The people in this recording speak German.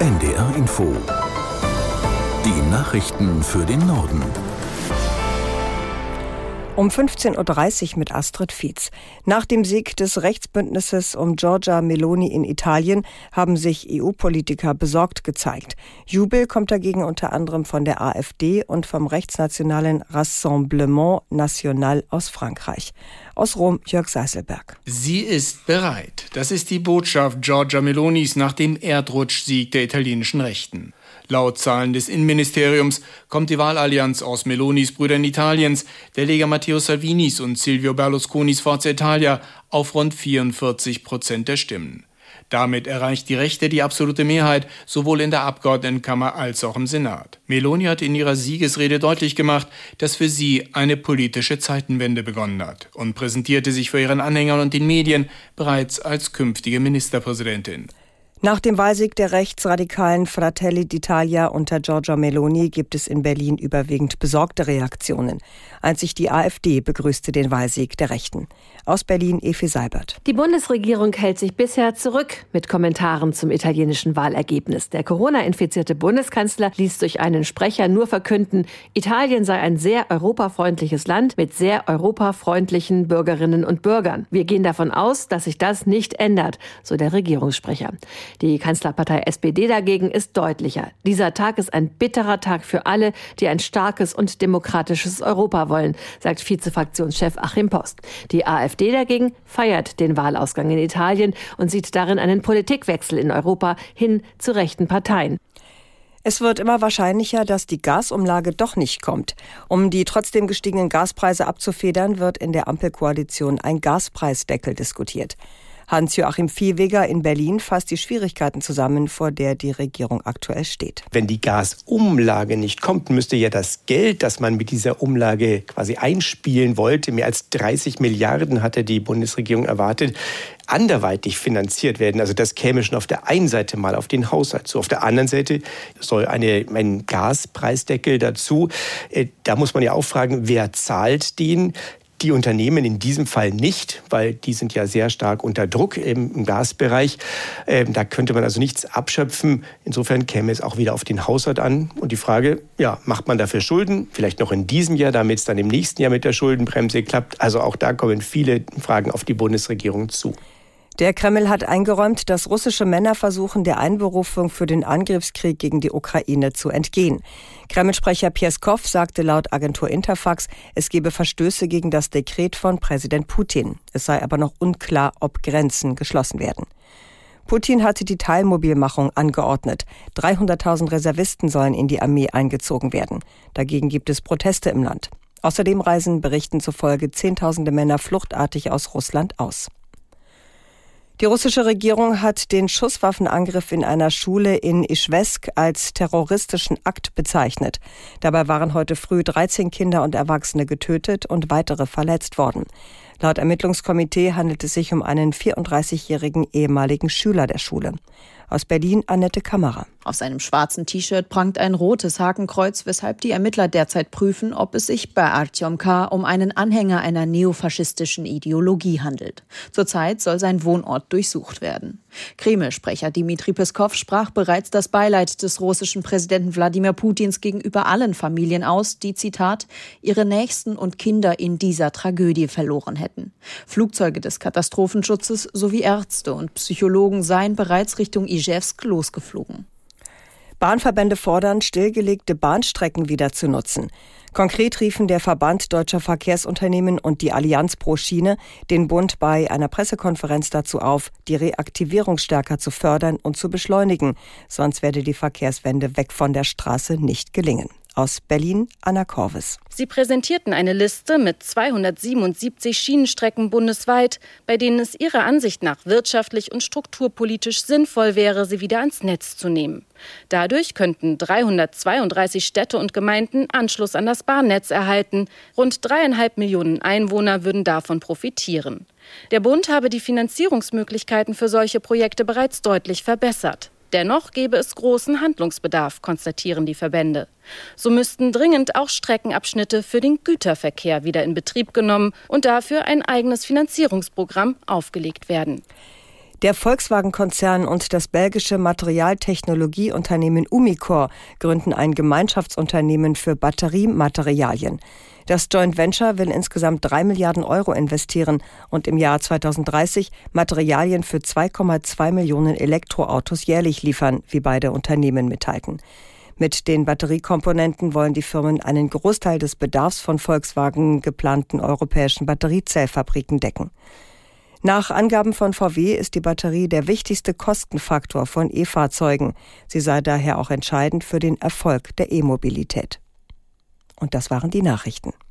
NDR Info. Die Nachrichten für den Norden. Um 15.30 Uhr mit Astrid Fietz. Nach dem Sieg des Rechtsbündnisses um Giorgia Meloni in Italien haben sich EU-Politiker besorgt gezeigt. Jubel kommt dagegen unter anderem von der AfD und vom rechtsnationalen Rassemblement National aus Frankreich. Aus Rom Jörg Seiselberg. Sie ist bereit. Das ist die Botschaft Giorgia Melonis nach dem Erdrutschsieg der italienischen Rechten. Laut Zahlen des Innenministeriums kommt die Wahlallianz aus Melonis Brüdern Italiens, der Lega Matteo Salvinis und Silvio Berlusconis Forza Italia auf rund 44% der Stimmen. Damit erreicht die Rechte die absolute Mehrheit, sowohl in der Abgeordnetenkammer als auch im Senat. Meloni hat in ihrer Siegesrede deutlich gemacht, dass für sie eine politische Zeitenwende begonnen hat und präsentierte sich vor ihren Anhängern und den Medien bereits als künftige Ministerpräsidentin. Nach dem Wahlsieg der rechtsradikalen Fratelli d'Italia unter Giorgia Meloni gibt es in Berlin überwiegend besorgte Reaktionen. Einzig die AfD begrüßte den Wahlsieg der Rechten. Aus Berlin Efi Seibert. Die Bundesregierung hält sich bisher zurück mit Kommentaren zum italienischen Wahlergebnis. Der Corona-infizierte Bundeskanzler ließ durch einen Sprecher nur verkünden, Italien sei ein sehr europafreundliches Land mit sehr europafreundlichen Bürgerinnen und Bürgern. Wir gehen davon aus, dass sich das nicht ändert, so der Regierungssprecher. Die Kanzlerpartei SPD dagegen ist deutlicher. Dieser Tag ist ein bitterer Tag für alle, die ein starkes und demokratisches Europa wollen, sagt Vizefraktionschef Achim Post. Die AfD dagegen feiert den Wahlausgang in Italien und sieht darin einen Politikwechsel in Europa hin zu rechten Parteien. Es wird immer wahrscheinlicher, dass die Gasumlage doch nicht kommt. Um die trotzdem gestiegenen Gaspreise abzufedern, wird in der Ampelkoalition ein Gaspreisdeckel diskutiert. Hans-Joachim Viehweger in Berlin fasst die Schwierigkeiten zusammen, vor der die Regierung aktuell steht. Wenn die Gasumlage nicht kommt, müsste ja das Geld, das man mit dieser Umlage quasi einspielen wollte, mehr als 30 Milliarden hatte die Bundesregierung erwartet, anderweitig finanziert werden. Also das käme schon auf der einen Seite mal auf den Haushalt zu. Auf der anderen Seite soll ein Gaspreisdeckel dazu. Da muss man ja auch fragen, wer zahlt den? Die Unternehmen in diesem Fall nicht, weil die sind ja sehr stark unter Druck im Gasbereich. Da könnte man also nichts abschöpfen. Insofern käme es auch wieder auf den Haushalt an. Und die Frage, macht man dafür Schulden? Vielleicht noch in diesem Jahr, damit es dann im nächsten Jahr mit der Schuldenbremse klappt. Also auch da kommen viele Fragen auf die Bundesregierung zu. Der Kreml hat eingeräumt, dass russische Männer versuchen, der Einberufung für den Angriffskrieg gegen die Ukraine zu entgehen. Kreml-Sprecher Pjeskow sagte laut Agentur Interfax, es gebe Verstöße gegen das Dekret von Präsident Putin. Es sei aber noch unklar, ob Grenzen geschlossen werden. Putin hatte die Teilmobilmachung angeordnet. 300.000 Reservisten sollen in die Armee eingezogen werden. Dagegen gibt es Proteste im Land. Außerdem reisen Berichten zufolge Zehntausende Männer fluchtartig aus Russland aus. Die russische Regierung hat den Schusswaffenangriff in einer Schule in Ischewsk als terroristischen Akt bezeichnet. Dabei waren heute früh 13 Kinder und Erwachsene getötet und weitere verletzt worden. Laut Ermittlungskomitee handelt es sich um einen 34-jährigen ehemaligen Schüler der Schule. Aus Berlin Annette Kammerer. Auf seinem schwarzen T-Shirt prangt ein rotes Hakenkreuz, weshalb die Ermittler derzeit prüfen, ob es sich bei Artyom K. um einen Anhänger einer neofaschistischen Ideologie handelt. Zurzeit soll sein Wohnort durchsucht werden. Kreml-Sprecher Dmitri Peskow sprach bereits das Beileid des russischen Präsidenten Wladimir Putins gegenüber allen Familien aus, die, Zitat, ihre Nächsten und Kinder in dieser Tragödie verloren hätten. Flugzeuge des Katastrophenschutzes sowie Ärzte und Psychologen seien bereits Richtung Ischewsk losgeflogen. Bahnverbände fordern, stillgelegte Bahnstrecken wieder zu nutzen. Konkret riefen der Verband Deutscher Verkehrsunternehmen und die Allianz pro Schiene den Bund bei einer Pressekonferenz dazu auf, die Reaktivierung stärker zu fördern und zu beschleunigen. Sonst werde die Verkehrswende weg von der Straße nicht gelingen. Aus Berlin, Anna Korvis. Sie präsentierten eine Liste mit 277 Schienenstrecken bundesweit, bei denen es ihrer Ansicht nach wirtschaftlich und strukturpolitisch sinnvoll wäre, sie wieder ans Netz zu nehmen. Dadurch könnten 332 Städte und Gemeinden Anschluss an das Bahnnetz erhalten. Rund 3,5 Millionen Einwohner würden davon profitieren. Der Bund habe die Finanzierungsmöglichkeiten für solche Projekte bereits deutlich verbessert. Dennoch gäbe es großen Handlungsbedarf, konstatieren die Verbände. So müssten dringend auch Streckenabschnitte für den Güterverkehr wieder in Betrieb genommen und dafür ein eigenes Finanzierungsprogramm aufgelegt werden. Der Volkswagen-Konzern und das belgische Materialtechnologieunternehmen Umicore gründen ein Gemeinschaftsunternehmen für Batteriematerialien. Das Joint Venture will insgesamt 3 Milliarden Euro investieren und im Jahr 2030 Materialien für 2,2 Millionen Elektroautos jährlich liefern, wie beide Unternehmen mitteilten. Mit den Batteriekomponenten wollen die Firmen einen Großteil des Bedarfs von Volkswagen geplanten europäischen Batteriezellfabriken decken. Nach Angaben von VW ist die Batterie der wichtigste Kostenfaktor von E-Fahrzeugen. Sie sei daher auch entscheidend für den Erfolg der E-Mobilität. Und das waren die Nachrichten.